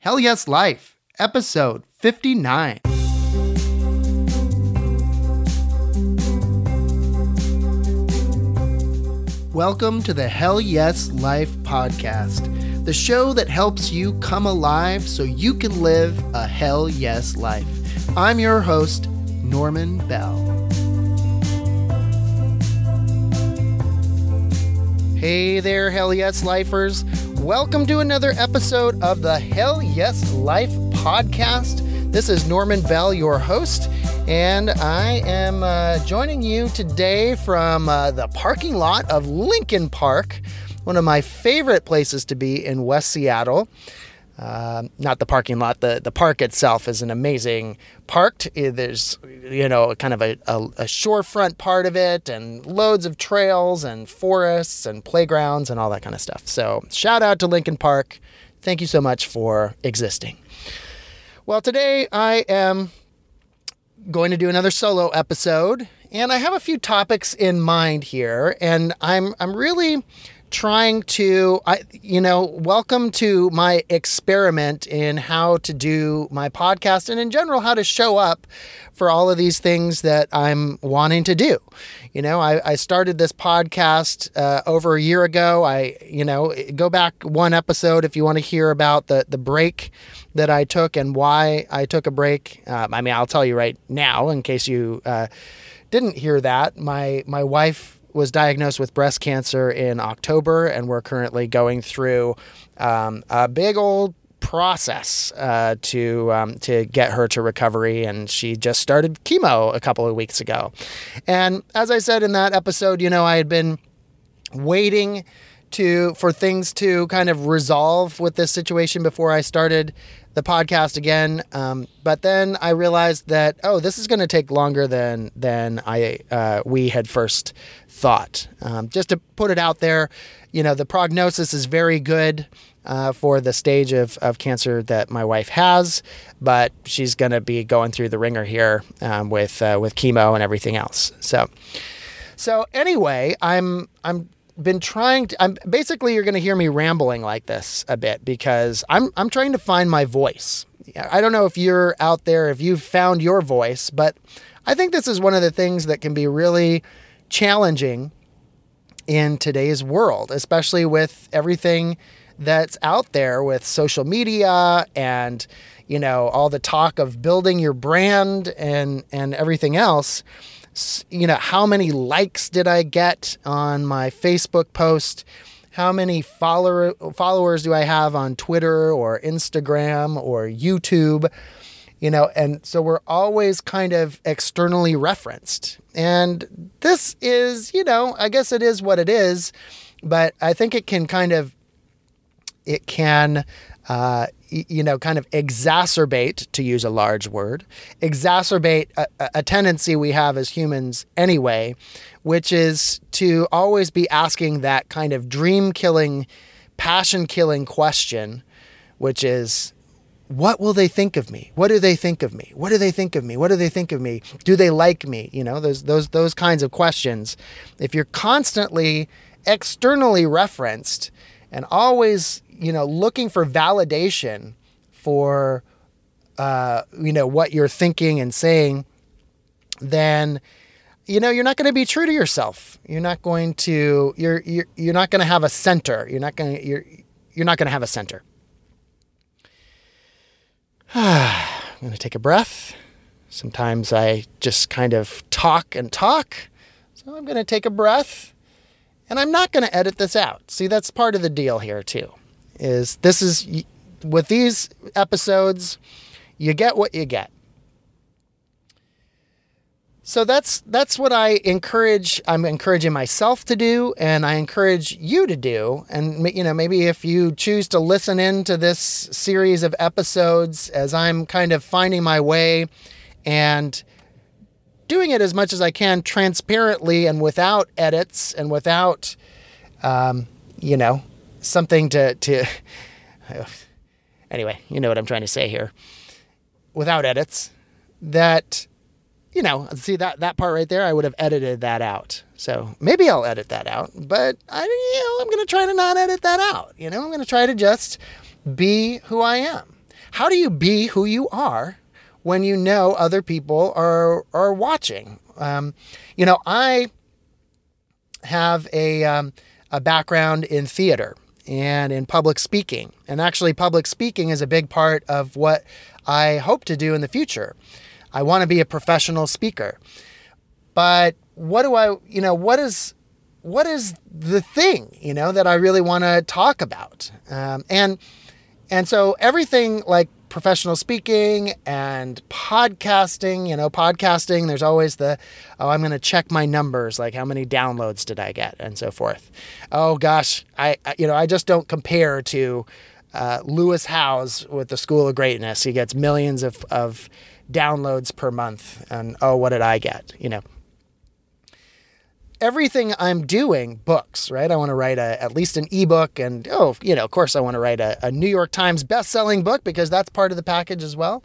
Hell Yes Life, episode 59. Welcome to the Hell Yes Life podcast, the show that helps you come alive so you can live a Hell Yes Life. I'm your host, Norman Bell. Hey there, Hell Yes Lifers. Welcome to another episode of the Hell Yes Life podcast. This is Norman Bell, your host, and I am joining you today from the parking lot of Lincoln Park, one of my favorite places to be in West Seattle. Not the parking lot, the park itself is an amazing park. There's, kind of a shorefront part of it and loads of trails and forests and playgrounds and all that kind of stuff. So shout out to Lincoln Park. Thank you so much for existing. Well, today I am going to do another solo episode, and I have a few topics in mind here, and I'm really trying to, welcome to my experiment in how to do my podcast and in general, how to show up for all of these things that I'm wanting to do. I started this podcast over a year ago. Go back one episode if you want to hear about the break that I took and why I took a break. I'll tell you right now, in case you didn't hear that. My wife was diagnosed with breast cancer in October, and we're currently going through a big old process to get her to recovery, and she just started chemo a couple of weeks ago. And as I said in that episode, I had been waiting for things to kind of resolve with this situation before I started the podcast again. But then I realized that, this is going to take longer than we had first thought. Just to put it out there, the prognosis is very good for the stage of cancer that my wife has, but she's going to be going through the ringer here with chemo and everything else. So anyway, I'm basically, you're going to hear me rambling like this a bit because I'm trying to find my voice. I don't know if you're out there, if you've found your voice, but I think this is one of the things that can be really challenging in today's world, especially with everything that's out there with social media and, all the talk of building your brand and everything else. How many likes did I get on my Facebook post? How many followers do I have on Twitter or Instagram or YouTube? And so we're always kind of externally referenced. And this is, I guess it is what it is, but I think it can kind of exacerbate, to use a large word, exacerbate a tendency we have as humans anyway, which is to always be asking that kind of dream-killing, passion-killing question, which is, what will they think of me? What do they think of me? What do they think of me? What do they think of me? Do they like me? Those kinds of questions. If you're constantly externally referenced and always looking for validation for, what you're thinking and saying, then, you're not going to be true to yourself. You're not going to have a center. You're not going to have a center. I'm going to take a breath. Sometimes I just kind of talk and talk. So I'm going to take a breath, and I'm not going to edit this out. See, that's part of the deal here too. With these episodes, you get what you get. So that's what I'm encouraging myself to do, and I encourage you to do. And, maybe if you choose to listen into this series of episodes as I'm kind of finding my way and doing it as much as I can transparently and without edits and without, something to anyway, you know what I'm trying to say here, without edits, that, see that part right there, I would have edited that out. So maybe I'll edit that out, but I'm going to try to not edit that out. I'm going to try to just be who I am. how do you be who you are when you know other people are watching? I have a background in theater and in public speaking. And actually, public speaking is a big part of what I hope to do in the future. I want to be a professional speaker. But what is the thing, that I really want to talk about? And so everything like professional speaking and podcasting, there's always I'm going to check my numbers, like how many downloads did I get and so forth. Oh gosh, I just don't compare to Lewis Howes with the School of Greatness. He gets millions of downloads per month, and what did I get? Everything I'm doing, books, right? I want to write at least an ebook, and of course I want to write a New York Times best-selling book, because that's part of the package as well.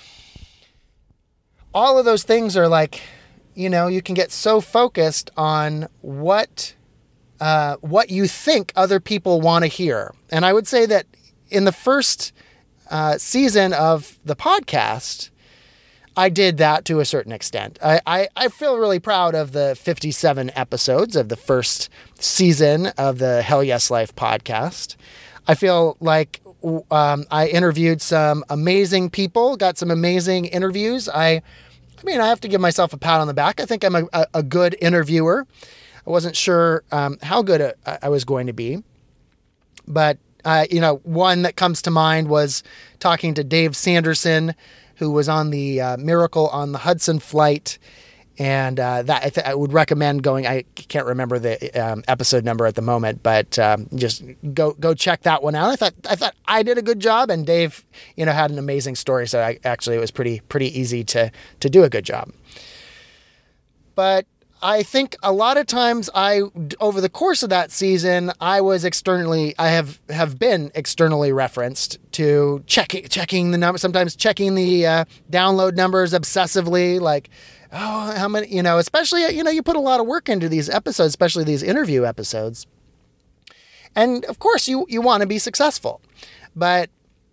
All of those things are like, you can get so focused on what you think other people want to hear. And I would say that in the first season of the podcast, I did that to a certain extent. I feel really proud of the 57 episodes of the first season of the Hell Yes Life podcast. I feel like I interviewed some amazing people, got some amazing interviews. I have to give myself a pat on the back. I think I'm a good interviewer. I wasn't sure how good I was going to be. But, one that comes to mind was talking to Dave Sanderson, who was on the Miracle on the Hudson flight. And that I would recommend going. I can't remember the episode number at the moment, but just go check that one out. I thought I did a good job, and Dave, had an amazing story. So it was pretty easy to do a good job. But I think a lot of times over the course of that season, I have been externally referenced to checking the number, sometimes checking the download numbers obsessively, like, how many, especially, you put a lot of work into these episodes, especially these interview episodes. And of course you want to be successful, but,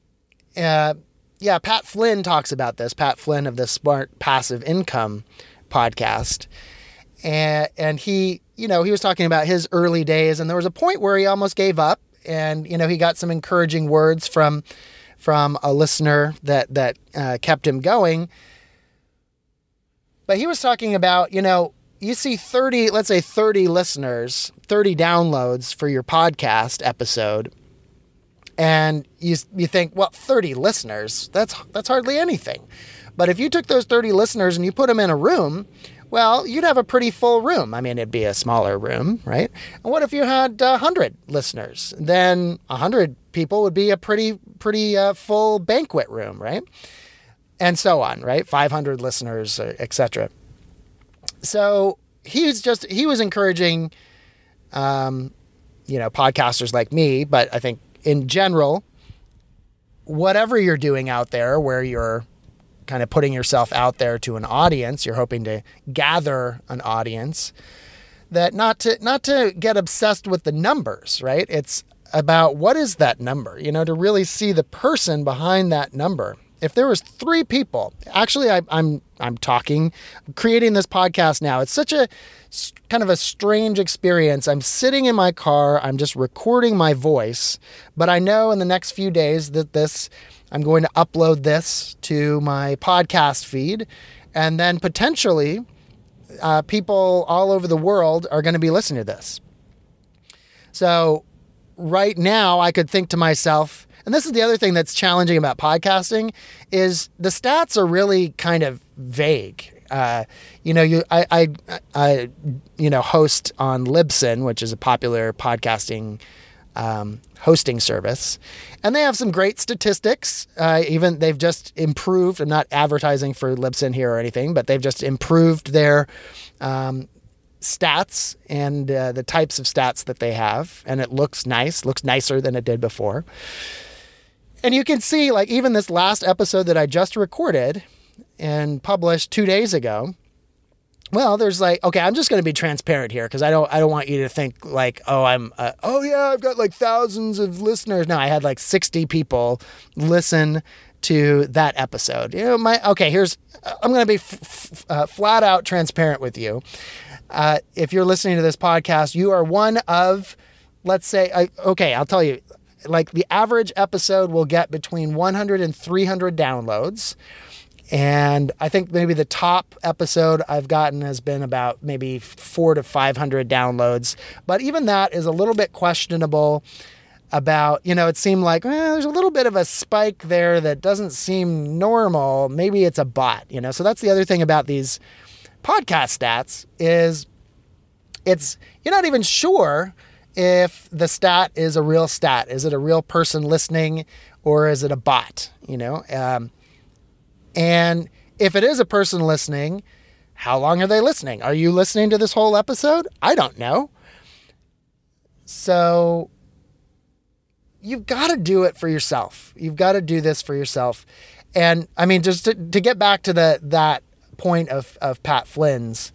Pat Flynn talks about this, Pat Flynn of the Smart Passive Income podcast. And he, he was talking about his early days, and there was a point where he almost gave up, and, he got some encouraging words from a listener that kept him going. But he was talking about, you see 30 listeners, 30 downloads for your podcast episode. And you think, well, 30 listeners, that's hardly anything. But if you took those 30 listeners and you put them in a room, well, you'd have a pretty full room. It'd be a smaller room, right? And what if you had 100 listeners? Then 100 people would be a pretty full banquet room, right? And so on, right? 500 listeners, etc. So he was encouraging, podcasters like me, but I think in general, whatever you're doing out there, where you're kind of putting yourself out there to an audience, you're hoping to gather an audience, that not to get obsessed with the numbers, right? It's about what is that number, to really see the person behind that number. If there was 3 people, actually I'm creating this podcast now. It's such a kind of a strange experience. I'm sitting in my car, I'm just recording my voice, but I know in the next few days that I'm going to upload this to my podcast feed, and then potentially people all over the world are going to be listening to this. So right now I could think to myself, and this is the other thing that's challenging about podcasting, is the stats are really kind of vague. I host on Libsyn, which is a popular podcasting hosting service, and they have some great statistics. Even they've just improved. I'm not advertising for Libsyn here or anything, but they've just improved their stats and the types of stats that they have, and it looks nicer than it did before. And you can see, like, even this last episode that I just recorded and published 2 days ago, well, there's okay, I'm just going to be transparent here, because I don't want you to think like, I've got like thousands of listeners. No, I had like 60 people listen to that episode. I'm going to be flat out transparent with you. If you're listening to this podcast, you are one of, let's say, I'll tell you, like the average episode will get between 100 and 300 downloads. And I think maybe the top episode I've gotten has been about maybe 400 to 500 downloads. But even that is a little bit questionable about, it seemed like there's a little bit of a spike there that doesn't seem normal. Maybe it's a bot, So that's the other thing about these podcast stats is you're not even sure if the stat is a real stat. Is it a real person listening or is it a bot, And if it is a person listening, how long are they listening? Are you listening to this whole episode? I don't know. So you've got to do it for yourself. You've got to do this for yourself. And I mean, just to get back to that point of Pat Flynn's,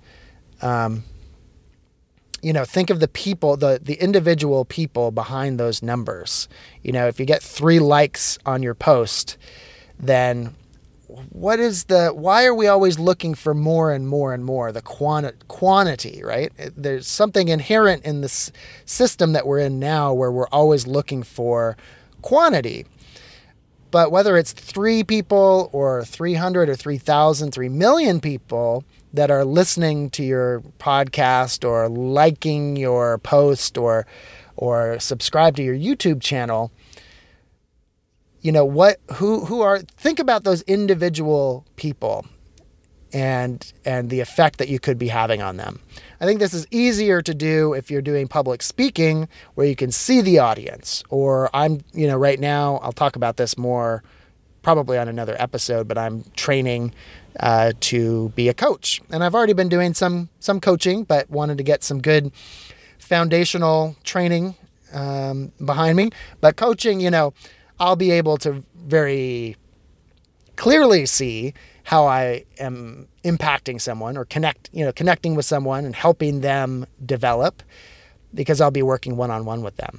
think of the people, the individual people behind those numbers. If you get 3 likes on your post, then why are we always looking for more and more and more? The quantity, right? There's something inherent in this system that we're in now where we're always looking for quantity. But whether it's 3 people or 300 or 3,000, 3 million people that are listening to your podcast or liking your post or subscribe to your YouTube channel, think about those individual people and the effect that you could be having on them. I think this is easier to do if you're doing public speaking where you can see the audience, or right now I'll talk about this more probably on another episode, but I'm training to be a coach, and I've already been doing some coaching, but wanted to get some good foundational training behind me. But coaching, I'll be able to very clearly see how I am impacting someone or connecting with someone and helping them develop, because I'll be working one-on-one with them.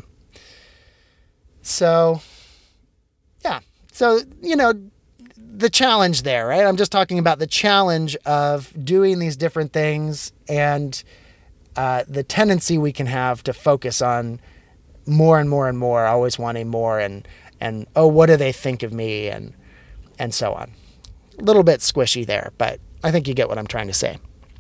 So, yeah. So, the challenge there, right? I'm just talking about the challenge of doing these different things and the tendency we can have to focus on more and more and more, always wanting more and what do they think of me and so on. A little bit squishy there, but I think you get what I'm trying to say.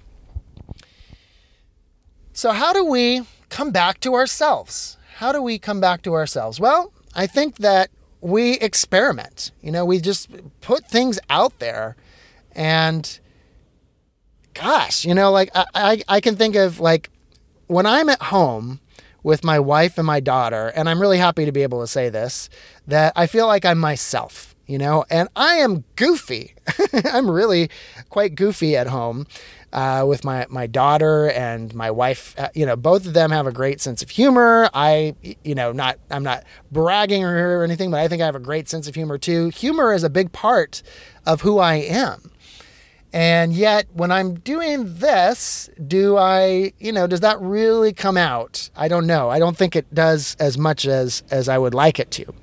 So how do we come back to ourselves? Well, I think that we experiment. We just put things out there, and gosh, I can think of like when I'm at home with my wife and my daughter, and I'm really happy to be able to say this, that I feel like I'm myself, and I am goofy. I'm really quite goofy at home with my daughter and my wife. Both of them have a great sense of humor. I'm not bragging or anything, but I think I have a great sense of humor too. Humor is a big part of who I am. And yet when I'm doing this, does that really come out? I don't know. I don't think it does as much as I would like it to.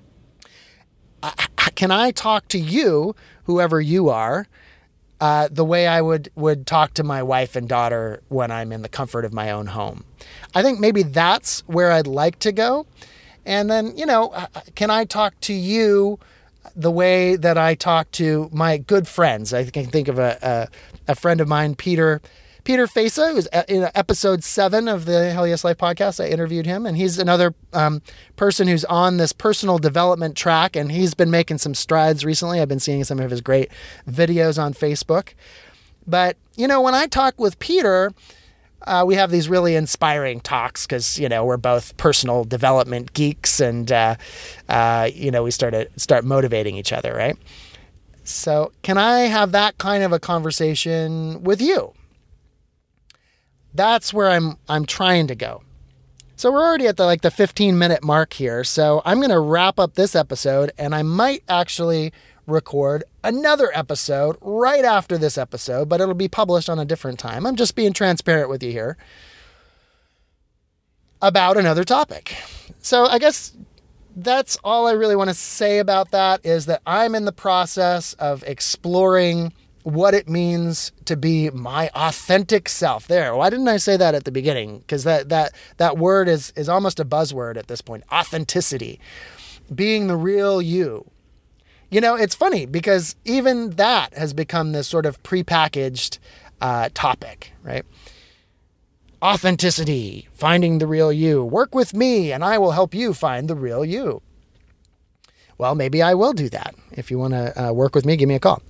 Can I talk to you, whoever you are, the way I would talk to my wife and daughter when I'm in the comfort of my own home? I think maybe that's where I'd like to go. And then, can I talk to you the way that I talk to my good friends? I can think of a friend of mine, Peter Fesa, who's in episode 7 of the Hell Yes Life podcast. I interviewed him, and he's another person who's on this personal development track, and he's been making some strides recently. I've been seeing some of his great videos on Facebook. But, when I talk with Peter, we have these really inspiring talks because, we're both personal development geeks, and, we start motivating each other, right? So can I have that kind of a conversation with you? That's where I'm trying to go. So we're already at the 15-minute mark here. So I'm going to wrap up this episode, and I might actually record another episode right after this episode, but it'll be published on a different time. I'm just being transparent with you here about another topic. So I guess that's all I really want to say about that, is that I'm in the process of exploring what it means to be my authentic self. There. Why didn't I say that at the beginning? Because that word is almost a buzzword at this point. Authenticity. Being the real you. It's funny because even that has become this sort of prepackaged topic, right? Authenticity, finding the real you. Work with me and I will help you find the real you. Well, maybe I will do that. If you want to work with me, give me a call.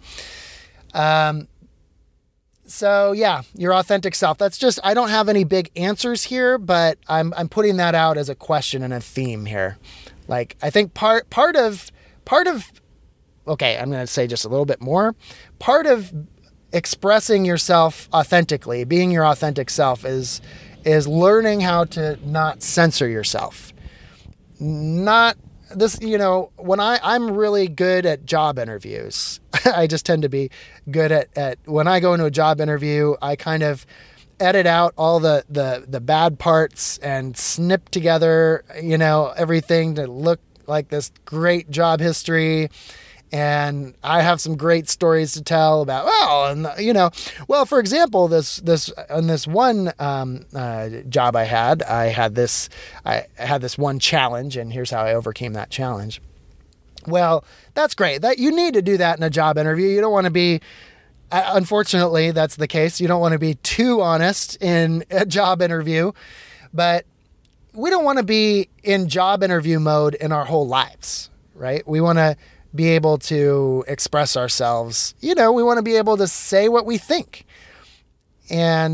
So yeah, your authentic self. That's just, I don't have any big answers here, but I'm putting that out as a question and a theme here. Like, I think part of, okay, I'm going to say just a little bit more. Part of expressing yourself authentically, being your authentic self is learning how to not censor yourself. Not this, when I'm really good at job interviews. I just tend to be good at when I go into a job interview, I kind of edit out all the bad parts and snip together, everything to look like this great job history. And I have some great stories to tell about, for example, this one job I had this one challenge, and here's how I overcame that challenge. Well, that's great. That you need to do that in a job interview. You don't want to be, unfortunately, that's the case. You don't want to be too honest in a job interview, but we don't want to be in job interview mode in our whole lives, right? We want to be able to express ourselves. We want to be able to say what we think. And,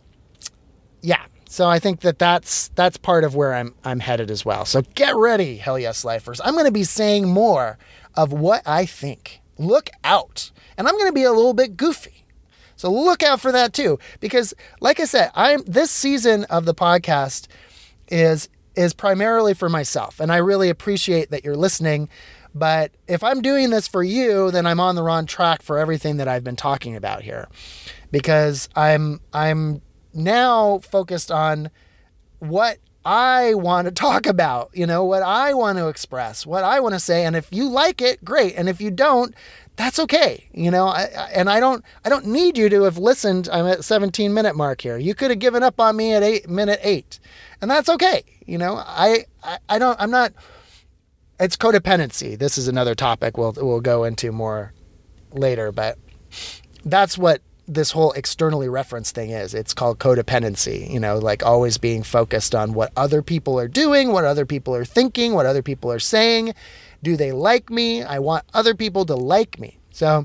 so I think that's part of where I'm headed as well. So get ready, Hell Yes Lifers. I'm going to be saying more of what I think. Look out. And I'm going to be a little bit goofy. So look out for that too, because like I said, this season of the podcast is primarily for myself. And I really appreciate that you're listening. But if I'm doing this for you, then I'm on the wrong track for everything that I've been talking about here, because I'm now focused on what I want to talk about, what I want to express, what I want to say. And if you like it, great. And if you don't, that's okay. I don't need you to have listened. I'm at 17-minute mark here. You could have given up on me at minute 8, and that's okay. I'm not. It's codependency. This is another topic we'll go into more later, but that's what this whole externally referenced thing is. It's called codependency, like always being focused on what other people are doing, what other people are thinking, what other people are saying. Do they like me? I want other people to like me. So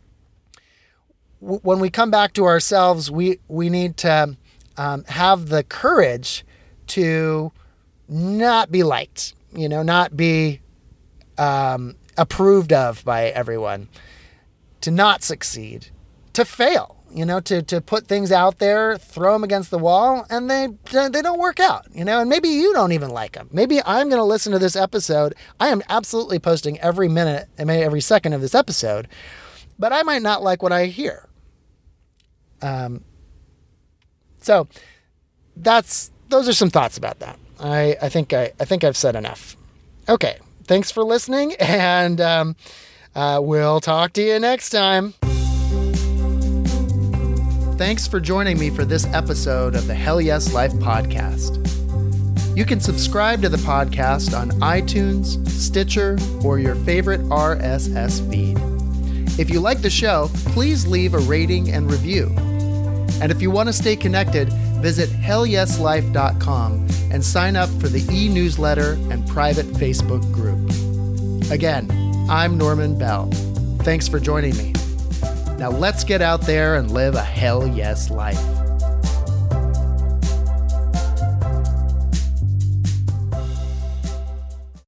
when we come back to ourselves, we need to have the courage to not be liked, not be approved of by everyone, to not succeed, to fail, to put things out there, throw them against the wall, and they don't work out, and maybe you don't even like them. Maybe I'm going to listen to this episode. I am absolutely posting every minute and every second of this episode, but I might not like what I hear. So those are some thoughts about that. I think I've said enough. Okay. Thanks for listening, and we'll talk to you next time. Thanks for joining me for this episode of the Hell Yes Life podcast. You can subscribe to the podcast on iTunes, Stitcher, or your favorite RSS feed. If you like the show, please leave a rating and review. And if you want to stay connected, visit hellyeslife.com and sign up for the e-newsletter and private Facebook group. Again, I'm Norman Bell. Thanks for joining me. Now let's get out there and live a hell yes life.